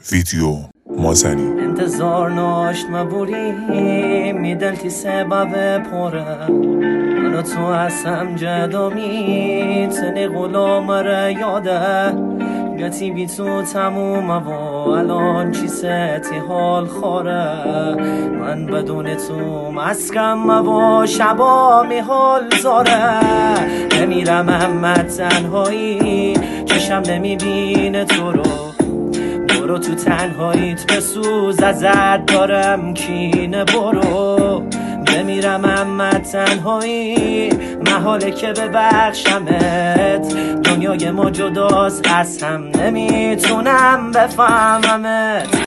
ویدیو مازنی انتظار ناشت مبوری میدلتی سبب پره منو تو هستم جدامی تنی غلام را یاده گتی بی تو تموم و الان چی ستی حال خوره من بدون تو مسکم و شبا می حال زاره نمیرم احمد تنهایی چشم نمیبینه تو رو برو تو تنهاییت بسوز ازت دارم کینه برو بمیرم اما تنهایی محاله که ببخشمت دنیای ما جداست از هم نمیتونم بفهممت